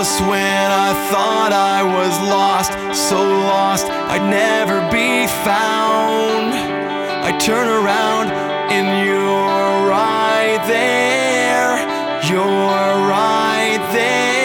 When I thought I was lost, so lost I'd never be found, I turn around and you're right there, you're right there.